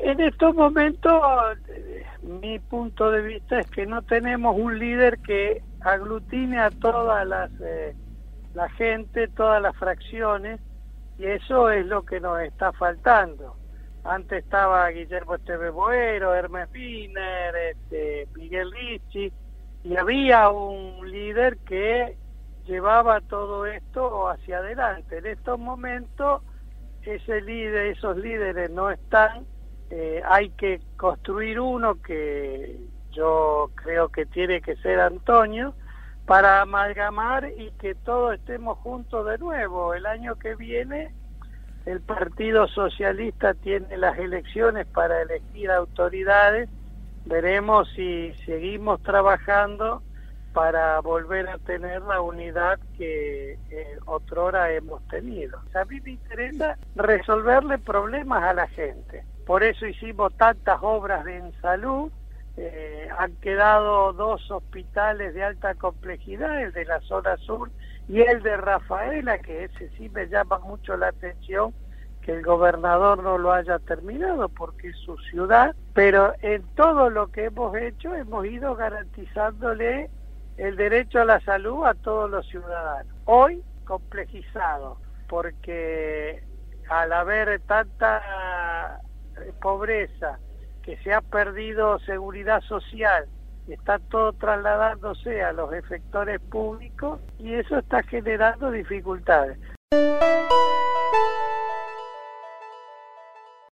En estos momentos, mi punto de vista es que no tenemos un líder que aglutine a todas la gente, todas las fracciones, y eso es lo que nos está faltando. Antes estaba Guillermo Esteves Boero, Hermes Wiener, Miguel Ricci, y había un líder que llevaba todo esto hacia adelante. En estos momentos esos líderes no están. Hay que construir uno que yo creo que tiene que ser Antonio, para amalgamar y que todos estemos juntos de nuevo. El año que viene el Partido Socialista tiene las elecciones para elegir autoridades. Veremos si seguimos trabajando para volver a tener la unidad que otrora hemos tenido. A mí me interesa resolverle problemas a la gente. Por eso hicimos tantas obras en salud. Han quedado 2 hospitales de alta complejidad, el de la zona sur y el de Rafaela, que ese sí me llama mucho la atención que el gobernador no lo haya terminado porque es su ciudad, pero en todo lo que hemos hecho hemos ido garantizándole el derecho a la salud a todos los ciudadanos. Hoy complejizado, porque al haber tanta pobreza, que se ha perdido seguridad social, y está todo trasladándose a los efectores públicos, y eso está generando dificultades.